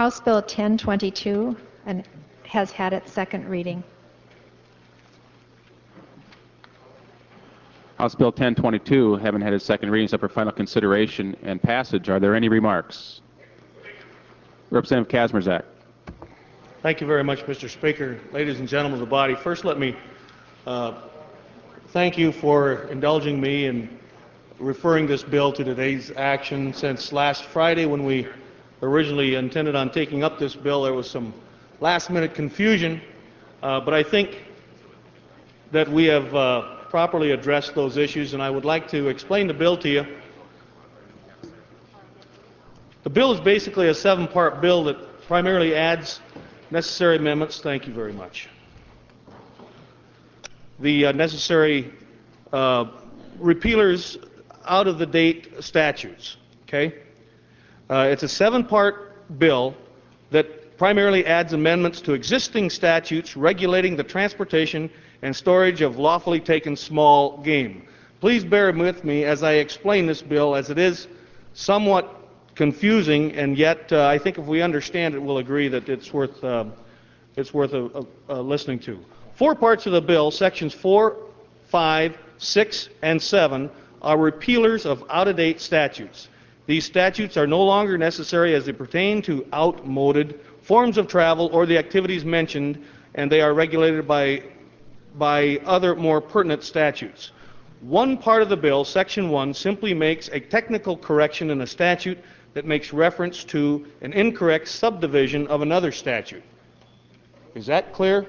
House Bill 1022 and has had its second reading. House Bill 1022 having had its second reading, is up for final consideration and passage. Are there any remarks? Representative Kazmierzak. Thank you very much, Mr. Speaker. Ladies and gentlemen of the body, first let me thank you for indulging me in referring this bill to today's action. Since last Friday, when we originally intended on taking up this bill, there was some last-minute confusion, but I think that we have properly addressed those issues, and I would like to explain the bill to you. The bill is basically a 7-part bill that primarily adds necessary amendments. Thank you very much. The necessary repealers out-of-the-date statutes. Okay, it's a 7-part bill that primarily adds amendments to existing statutes regulating the transportation and storage of lawfully taken small game. Please bear with me as I explain this bill, as it is somewhat confusing, and yet I think if we understand it, we'll agree that it's worth listening to. 4 parts of the bill, sections 4, 5, 6, and 7, are repealers of out-of-date statutes. These statutes are no longer necessary as they pertain to outmoded forms of travel or the activities mentioned, and they are regulated by other more pertinent statutes. One part of the bill, section 1, simply makes a technical correction in a statute that makes reference to an incorrect subdivision of another statute. Is that clear?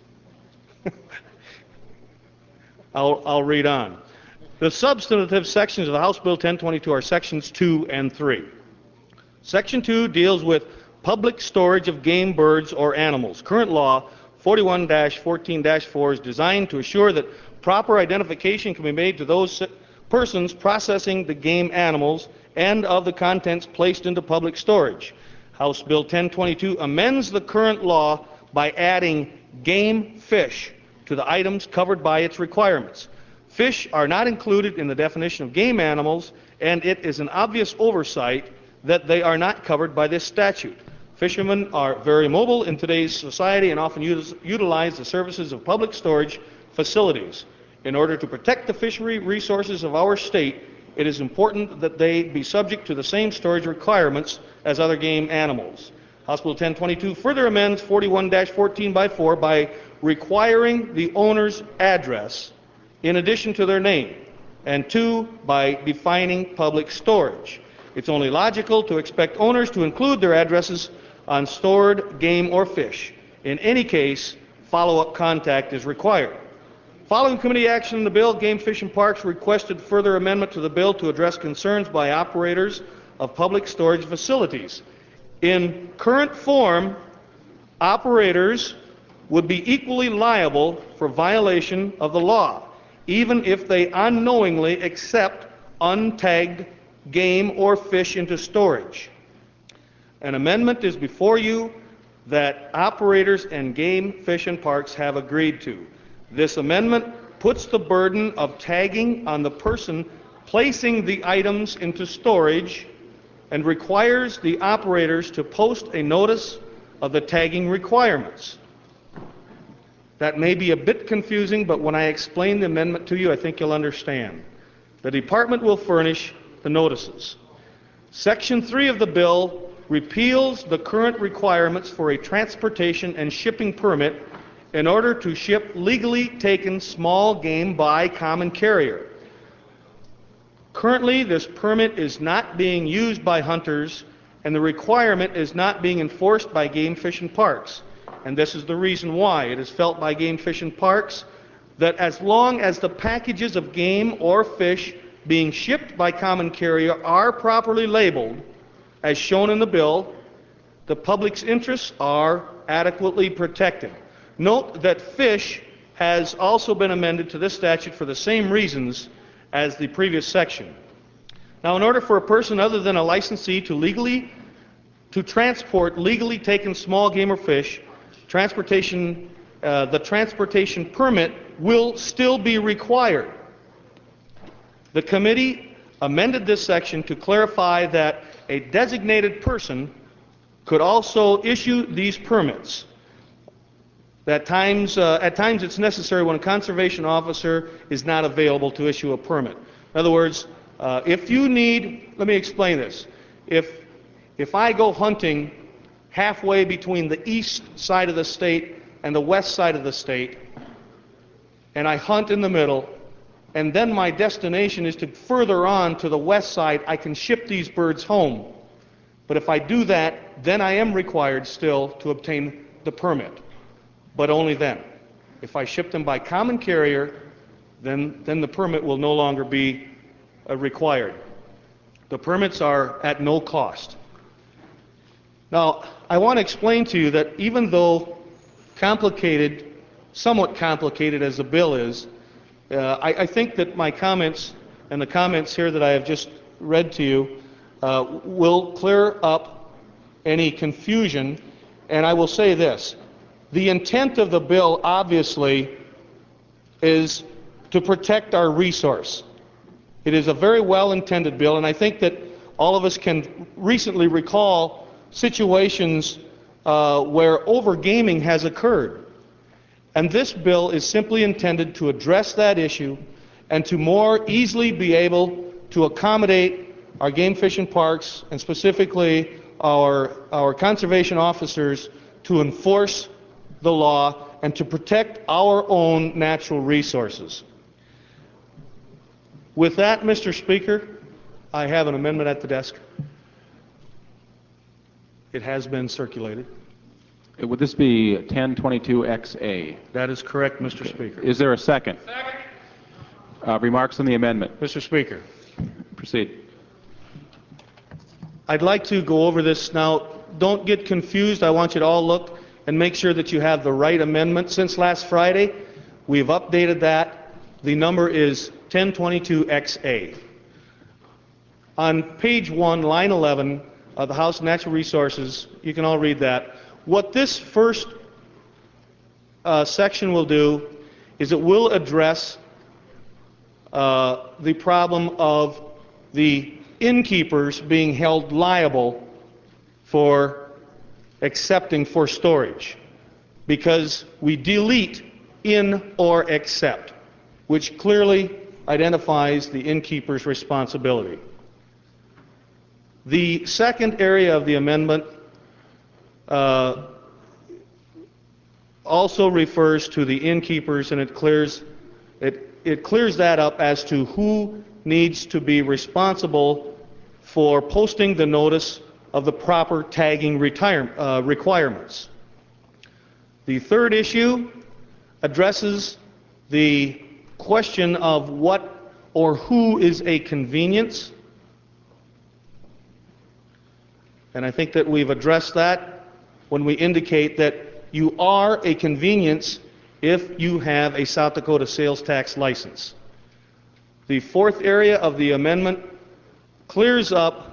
I'll read on. The substantive sections of House Bill 1022 are sections 2 and 3. Section 2 deals with public storage of game, birds, or animals. Current law 41-14-4 is designed to assure that proper identification can be made to those persons processing the game animals and of the contents placed into public storage. House Bill 1022 amends the current law by adding game fish to the items covered by its requirements. Fish are not included in the definition of game animals, and it is an obvious oversight that they are not covered by this statute. Fishermen are very mobile in today's society and often utilize the services of public storage facilities. In order to protect the fishery resources of our state, it is important that they be subject to the same storage requirements as other game animals. House Bill 1022 further amends 41-14-4 by requiring the owner's address in addition to their name, and 2, by defining public storage. It's only logical to expect owners to include their addresses on stored game or fish. In any case, follow-up contact is required. Following committee action on the bill, Game, Fish, and Parks requested further amendment to the bill to address concerns by operators of public storage facilities. In current form, operators would be equally liable for violation of the law, even if they unknowingly accept untagged game or fish into storage. An amendment is before you that operators and Game, Fish, and Parks have agreed to. This amendment puts the burden of tagging on the person placing the items into storage and requires the operators to post a notice of the tagging requirements. That may be a bit confusing, but when I explain the amendment to you, I think you'll understand. The department will furnish the notices. Section 3 of the bill repeals the current requirements for a transportation and shipping permit in order to ship legally taken small game by common carrier. Currently, this permit is not being used by hunters, and the requirement is not being enforced by Game, Fish, and Parks. And this is the reason why. It is felt by Game, Fish, and Parks that as long as the packages of game or fish being shipped by common carrier are properly labeled, as shown in the bill, the public's interests are adequately protected. Note that fish has also been amended to this statute for the same reasons as the previous section. Now, in order for a person other than a licensee to transport legally taken small game or fish, the transportation permit will still be required. The committee amended this section to clarify that a designated person could also issue these permits. At times it's necessary when a conservation officer is not available to issue a permit. In other words, if you need, let me explain this. If I go hunting halfway between the east side of the state and the west side of the state, and I hunt in the middle, and then my destination is to further on to the west side, I can ship these birds home. But if I do that, then I am required still to obtain the permit. But only then. If I ship them by common carrier, then the permit will no longer be required. The permits are at no cost. Now, I want to explain to you that even though complicated, somewhat complicated as the bill is, I think that my comments and the comments here that I have just read to you will clear up any confusion. And I will say this. The intent of the bill, obviously, is to protect our resource. It is a very well-intended bill, and I think that all of us can recently recall situations where overgaming has occurred. And this bill is simply intended to address that issue and to more easily be able to accommodate our game fish and parks, and specifically our conservation officers, to enforce the law and to protect our own natural resources. With that, Mr. Speaker, I have an amendment at the desk. It has been circulated. Would this be 1022XA? That is correct, Mr. Speaker. Is there a second? Second. Remarks on the amendment? Mr. Speaker. Proceed. I'd like to go over this now. Don't get confused. I want you to all look and make sure that you have the right amendment. Since last Friday, we've updated that. The number is 1022XA. On page 1, line 11 of the House Natural Resources, you can all read that. What this first section will do is it will address the problem of the innkeepers being held liable for accepting for storage, because we delete in or accept, which clearly identifies the innkeeper's responsibility. The second area of the amendment also refers to the innkeepers, and it clears that up as to who needs to be responsible for posting the notice of the proper tagging requirements. The third issue addresses the question of what or who is a convenience. And I think that we've addressed that when we indicate that you are a convenience if you have a South Dakota sales tax license. The fourth area of the amendment clears up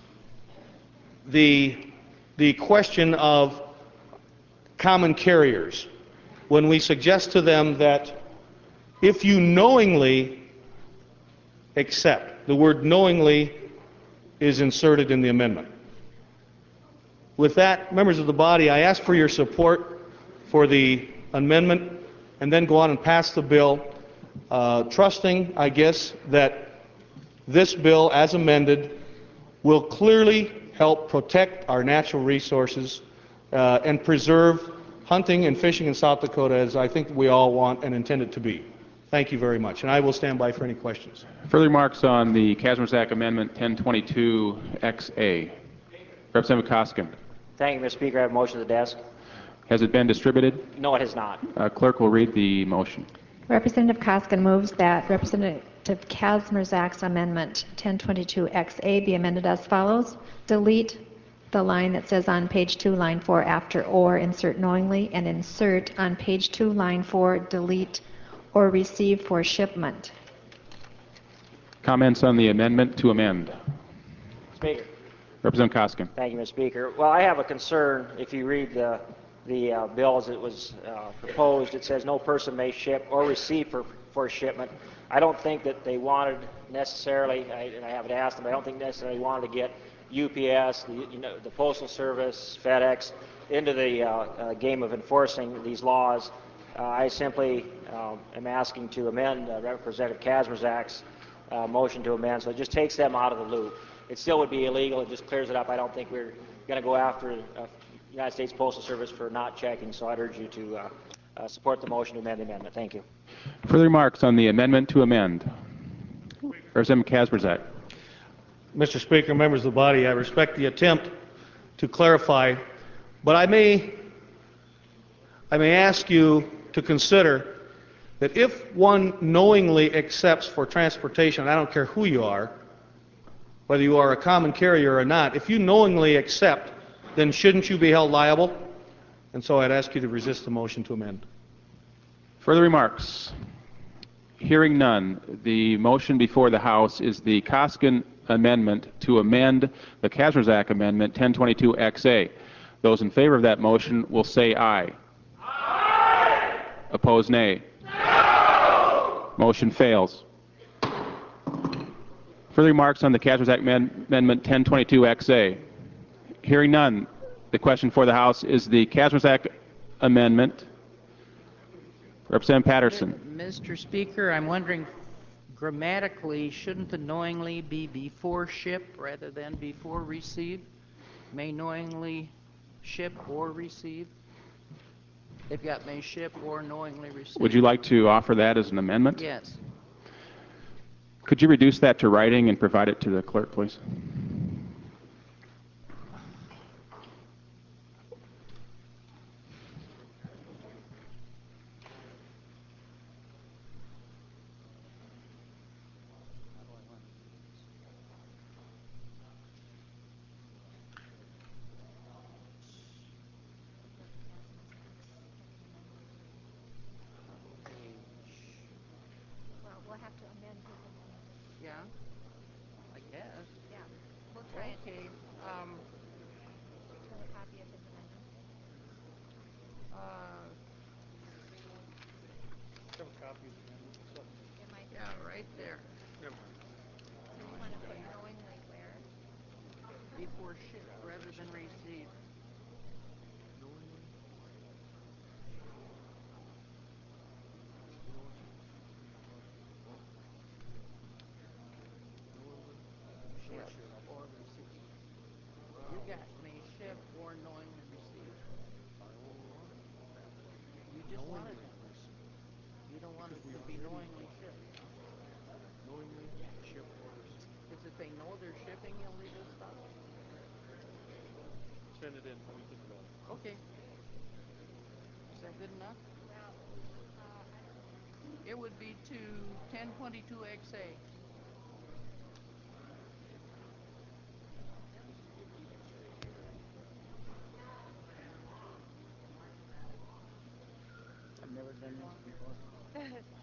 the question of common carriers, when we suggest to them that if you knowingly accept, the word knowingly is inserted in the amendment. With that, members of the body, I ask for your support for the amendment and then go on and pass the bill, trusting, I guess, that this bill, as amended, will clearly help protect our natural resources and preserve hunting and fishing in South Dakota as I think we all want and intend it to be. Thank you very much, and I will stand by for any questions. Further remarks on the Kazmierzak Amendment 1022XA? Representative Koskin. Thank you, Mr. Speaker. I have a motion to the desk. Has it been distributed? No, it has not. Clerk will read the motion. Representative Koskin moves that Representative Kazmierzak's Amendment 1022XA be amended as follows. Delete the line that says on page 2, line 4, after or, insert knowingly, and insert on page 2, line 4, delete or receive for shipment. Comments on the amendment to amend? Speaker. Representative Koskin. Thank you, Mr. Speaker. Well, I have a concern. If you read the bill as it was proposed, it says no person may ship or receive for shipment. I don't think that they wanted necessarily, and I haven't asked them, I don't think necessarily wanted to get UPS, the Postal Service, FedEx, into the game of enforcing these laws. I simply am asking to amend Representative Kazmierzak's motion to amend, so it just takes them out of the loop. It still would be illegal. It just clears it up. I don't think we're going to go after United States Postal Service for not checking, so I'd urge you to support the motion to amend the amendment. Thank you. Further remarks on the amendment to amend? Representative Kazmierzak. Mr. Speaker, members of the body, I respect the attempt to clarify, but I may ask you to consider that if one knowingly accepts for transportation, I don't care who you are, whether you are a common carrier or not, if you knowingly accept, then shouldn't you be held liable? And so I'd ask you to resist the motion to amend. Further remarks? Hearing none, the motion before the House is the Koskin amendment to amend the Kazmierzak Amendment 1022XA. Those in favor of that motion will say aye. Aye. Opposed, nay. No. Motion fails. Further remarks on the Kazmierzak Amendment 1022XA. Hearing none, the question for the House is the Kazmierzak Amendment. Representative Patterson. Mr. Speaker, I'm wondering, grammatically, shouldn't the knowingly be before ship rather than before receive? May knowingly ship or receive? They've got may ship or knowingly receive. Would you like to offer that as an amendment? Yes. Could you reduce that to writing and provide it to the clerk, please? Well, we'll have to amend his amendment. Yeah, I guess. Yeah, we'll try it. Okay. Do you have a copy of his amendment? It might be. Yeah, right there. So you want to put knowingly where? Before ship rather than receive. Ship or receive. You got may ship or knowingly receive. You just want it. You don't want it to be knowingly shipped. Knowingly ship or receive. Because if they know they're shipping illegal stuff. Send it in. Let me think about it. Okay. Is that good enough? Well, I don't know. It would be to 1022XA. I've never done this before.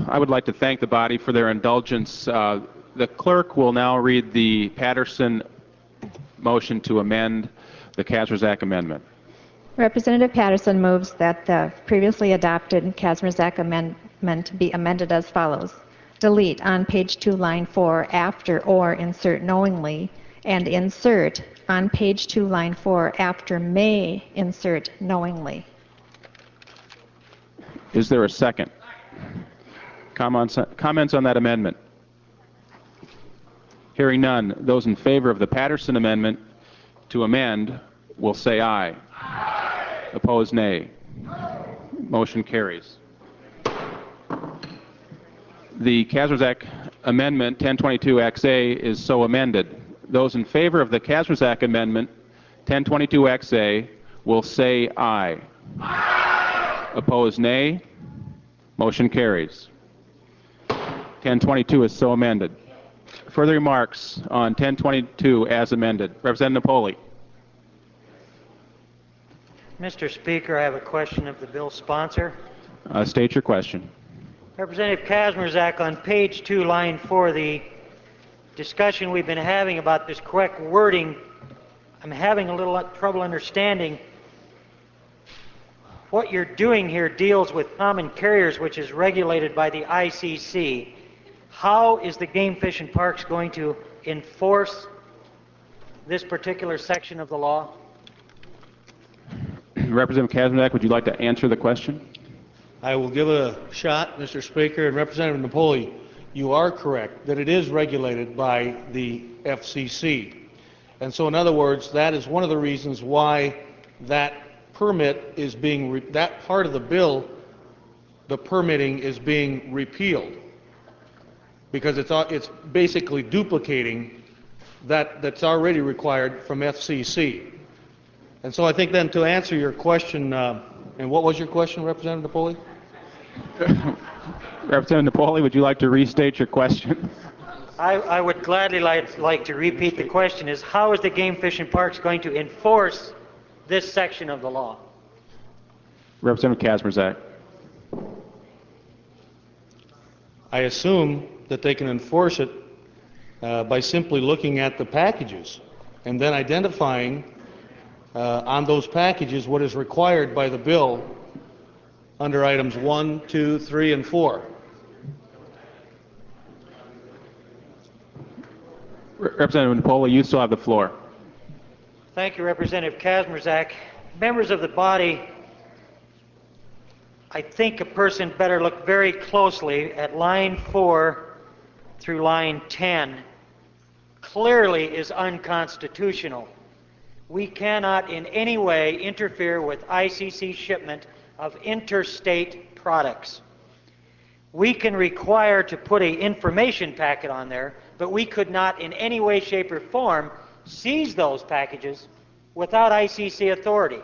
I would like to thank the body for their indulgence. The clerk will now read the Patterson motion to amend the Kazmierzak amendment. Representative Patterson moves that the previously adopted Kazmierzak amendment be amended as follows. Delete on page 2, line 4, after or insert knowingly, and insert on page 2, line 4, after may insert knowingly. Is there a second? Comments on that amendment? Hearing none, those in favor of the Patterson amendment to amend will say aye. Aye. Opposed, nay. Motion carries. The Kazmierzak amendment 1022XA is so amended. Those in favor of the Kazmierzak amendment 1022XA will say aye. Aye. Opposed, nay. Motion carries. 1022 is so amended. Further remarks on 1022 as amended. Representative Napoli. Mr. Speaker, I have a question of the bill sponsor. State your question. Representative Kazmierzak, on page 2, line 4, the discussion we've been having about this correct wording, I'm having a little trouble understanding. What you're doing here deals with common carriers, which is regulated by the ICC. How is the Game Fish and Parks going to enforce this particular section of the law? Representative Kazmierzak, would you like to answer the question? I will give it a shot, Mr. Speaker. And Representative Napoli, you are correct that it is regulated by the FCC. And so, in other words, that is one of the reasons why that permit is being, that part of the bill, the permitting is being repealed. Because it's basically duplicating that's already required from FCC. And so I think then to answer your question, and what was your question, Representative Napoli? Representative Napoli, would you like to restate your question? I would gladly like to repeat the question is, how is the Game Fish and Parks going to enforce this section of the law? Representative Kazmierzak. I assume that they can enforce it by simply looking at the packages and then identifying on those packages what is required by the bill under items 1, 2, 3, and 4. Representative Napoli, you still have the floor. Thank you, Representative Kazmierzak. Members of the body, I think a person better look very closely at line 4 through line 10. Clearly is unconstitutional. We cannot in any way interfere with ICC shipment of interstate products. We can require to put an information packet on there, but we could not in any way, shape, or form seize those packages without ICC authority.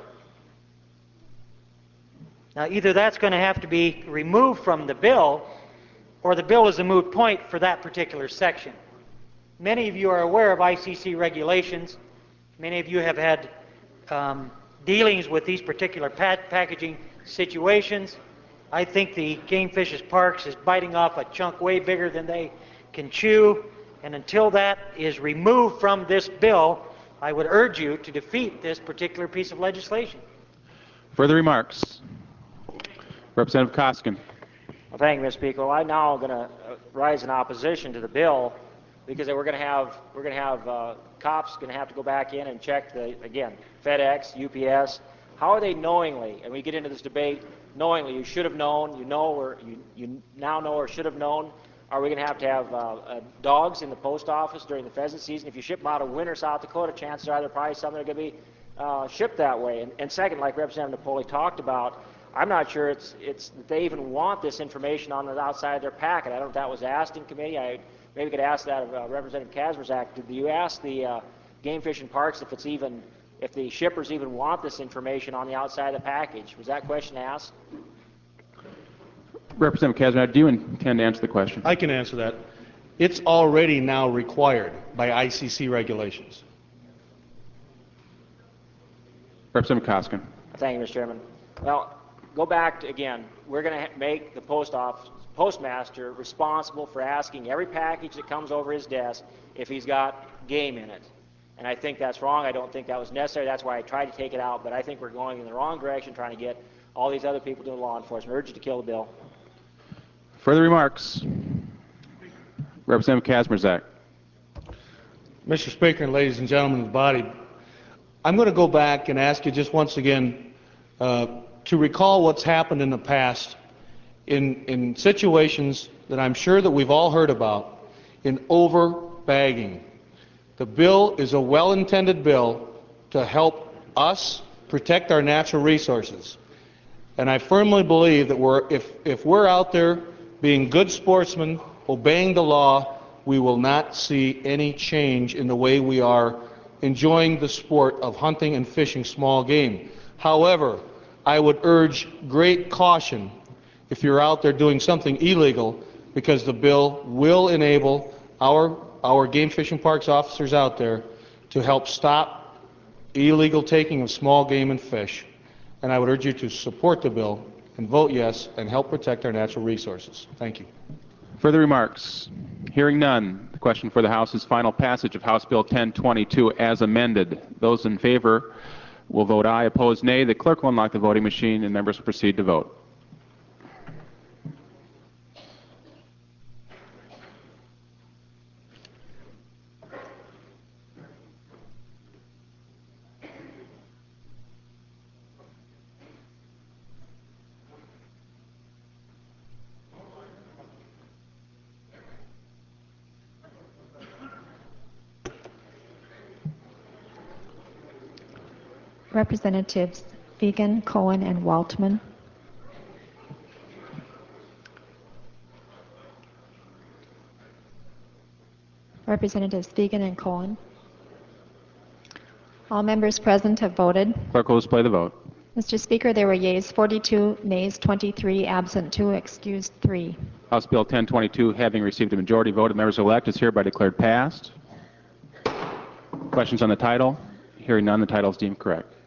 Now, either that's going to have to be removed from the bill, or the bill is a moot point for that particular section. Many of you are aware of ICC regulations. Many of you have had dealings with these particular packaging situations. I think the Game Fish and Parks is biting off a chunk way bigger than they can chew, and until that is removed from this bill, I would urge you to defeat this particular piece of legislation. Further remarks? Representative Koskin. Well, thank you, Mr. Speaker. Well, I'm now going to rise in opposition to the bill because we're going to have cops going to have to go back in and check again, FedEx, UPS. How are they knowingly? And we get into this debate. Knowingly, you should have known. You know, or you now know, or should have known. Are we going to have dogs in the post office during the pheasant season? If you ship them out of Winter, South Dakota, chances are they're probably some that are going to be shipped that way. And second, like Representative Napoli talked about, I'm not sure it's that they even want this information on the outside of their packet. I don't know if that was asked in committee. Maybe we could ask that of Representative Kazmierzak. Did you ask the Game Fish and Parks if the shippers even want this information on the outside of the package? Was that question asked? Representative Kazmierzak, do you intend to answer the question? I can answer that. It's already now required by ICC regulations. Representative Koskin. Thank you, Mr. Chairman. Well, go back to, again, we're going to make the post office postmaster responsible for asking every package that comes over his desk if he's got game in it. And I think that's wrong. I don't think that was necessary. That's why I tried to take it out. But I think we're going in the wrong direction, trying to get all these other people doing law enforcement. I urge you to kill the bill. Further remarks? Representative Kazmierzak. Mr. Speaker and ladies and gentlemen of the body, I'm going to go back and ask you just once again to recall what's happened in the past in situations that I'm sure that we've all heard about in over-bagging. The bill is a well-intended bill to help us protect our natural resources. And I firmly believe that if we're out there being good sportsmen, obeying the law, we will not see any change in the way we are enjoying the sport of hunting and fishing small game. However, I would urge great caution if you're out there doing something illegal, because the bill will enable our game fishing parks officers out there to help stop illegal taking of small game and fish. And I would urge you to support the bill and vote yes and help protect our natural resources. Thank you. Further remarks? Hearing none, the question for the House is final passage of House Bill 1022 as amended. Those in favor will vote aye. Opposed, nay. The clerk will unlock the voting machine and members will proceed to vote. Representatives Fegan, Cohen, and Waltman. Representatives Fegan and Cohen. All members present have voted. Clerk will display the vote. Mr. Speaker, there were yeas 42, nays 23, absent 2, excused 3. House Bill 1022, having received a majority vote of members-elect, is hereby declared passed. Questions on the title? Hearing none, the title is deemed correct.